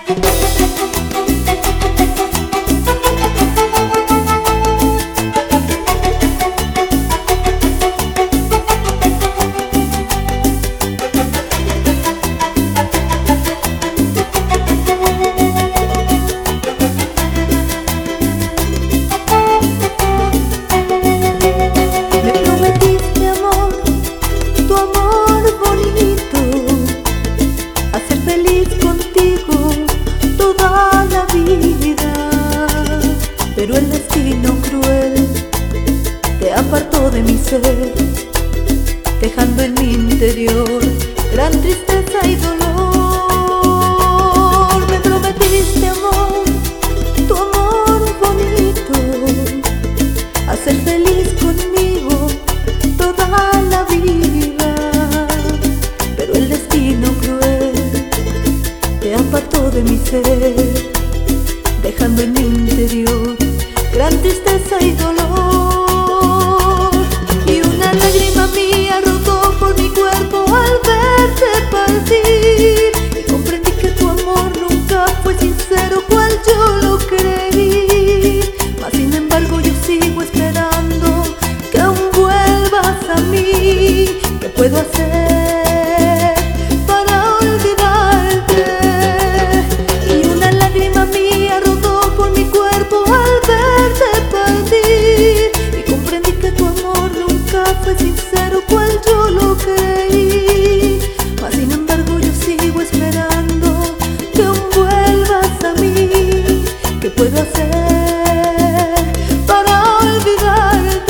Pero el destino cruel te apartó de mi ser, dejando en mi interior gran tristeza y dolor. Me prometiste amor, tu amor bonito, hacer feliz conmigo toda la vida. Pero el destino cruel te apartó de mi ser, dejando en mi interior gran tristeza y dolor. Y una lágrima mía rodó por mi cuerpo al verte partir, y comprendí que tu amor nunca fue sincero cual yo lo creí. Mas sin embargo yo sigo esperando que aún vuelvas a mí. ¿Qué puedo hacer para olvidarte? Y una lágrima mía rodó por mi cuerpo al verte partir, y comprendí que tu amor nunca fue sincero cual yo lo creí. Mas sin embargo yo sigo esperando que aún vuelvas a mí. ¿Qué puedo hacer para olvidarte?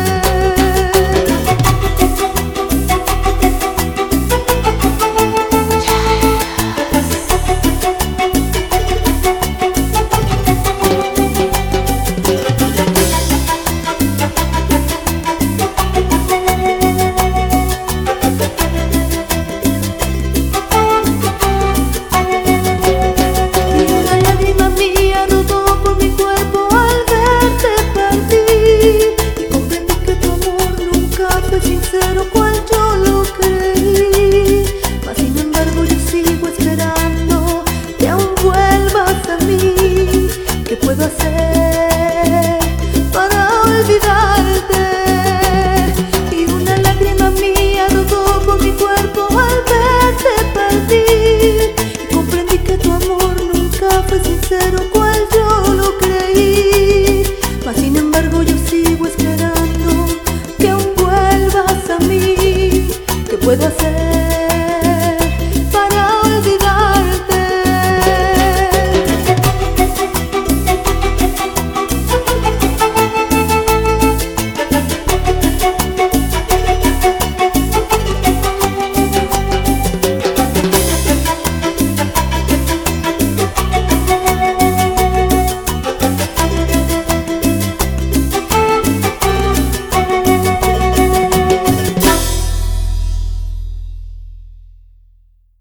Sincero cual yo lo creí. Mas sin embargo yo sigo esperando que aún vuelvas a mí. ¿Qué puedo hacer para olvidarte? Y una lágrima mía rodó por mi cuerpo al verte partir, y comprendí que tu amor nunca fue sincero cual yo lo creí. Mas sin embargo yo sigo esperando que aún vuelvas a mí. ¿Qué puedo hacer